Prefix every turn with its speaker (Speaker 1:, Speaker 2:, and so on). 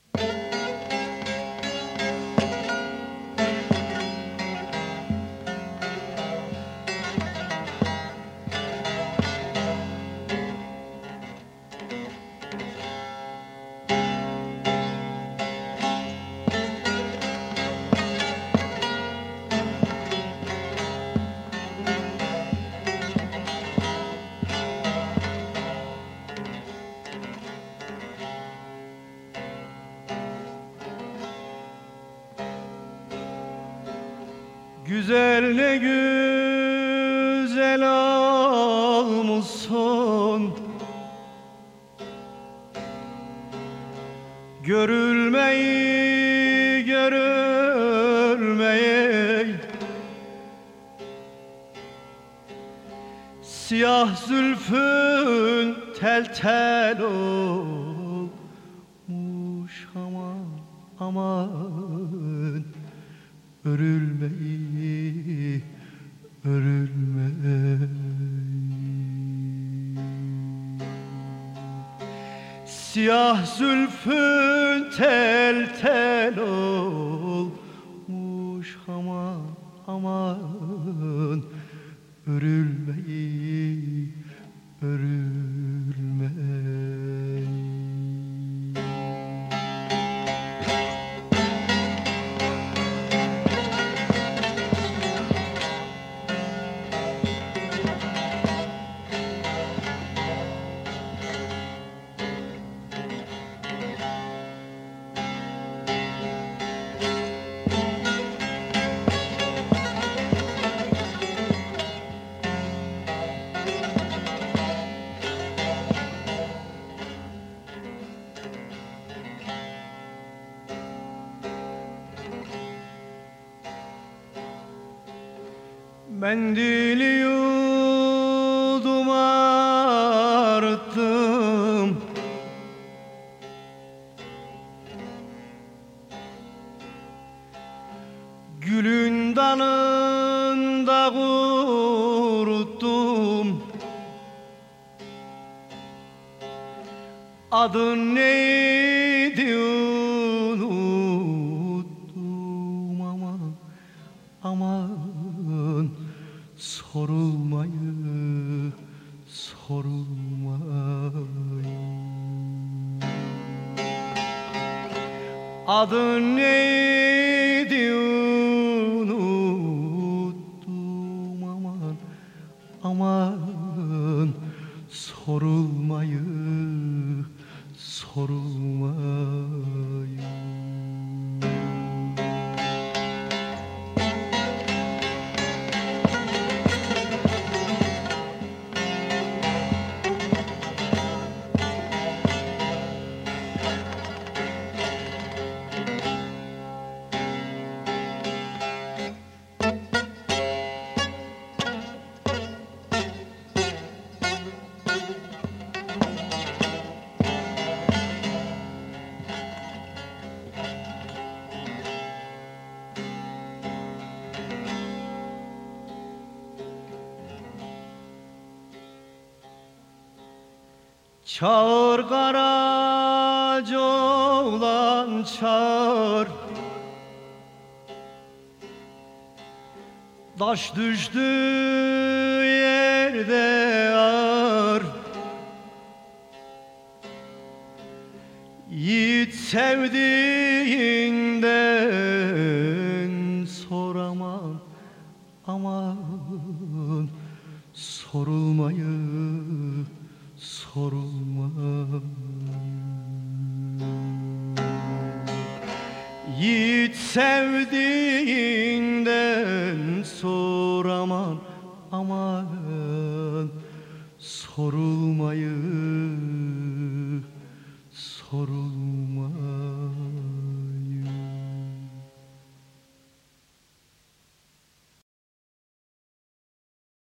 Speaker 1: Güzel ne güzel almışsın, görülmeyi görülmeyi. Siyah zülfün tel tel olmuş, aman aman, örülmeyi örülmeyi. Siyah zülfün tel tel olmuş, aman aman, örülmeyi örülmeyi. Mendili yudum arttım, gülün dalında kuruttum. Adın neydi unuttum, aman aman, sorulmayı sorulmayı. Adın neydi unuttum, aman aman, sorulmayı sorulmayı. Çağır Karaca oğlan çağır, taş düştü yerde ağır. Yiğit sevdiğinden sor, aman aman, sorulmayı sorulmayı. Yiğit sevdiğinden sor, aman aman, sorulmayı sorulmayı.